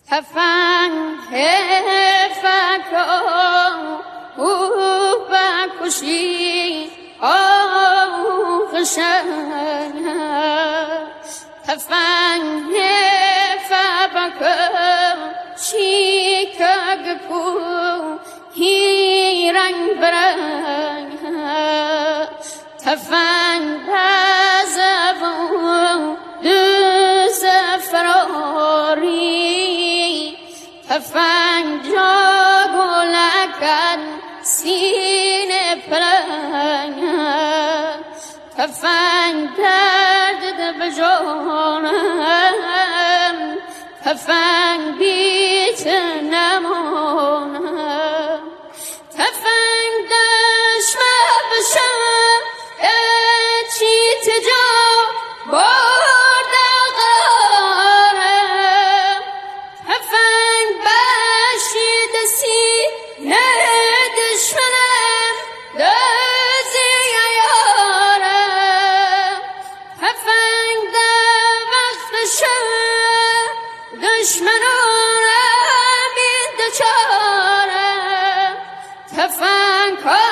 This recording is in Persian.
تفنگ فکر او بکشی آخشن تفنگ فکر شیکگ کو هی رنگ برنگ تفنگ زبون دوز فراری تفنگ جاگولکن سینه پرنگ تفنگ درد بجانم تفنگ بیت نمانم تفنگ دشمن بشم چیت جا برد قرارم تفنگ بشید سینه دشمنم دزی یارم تفنگ در وقت شب دشمنانم این دچارم تفنگ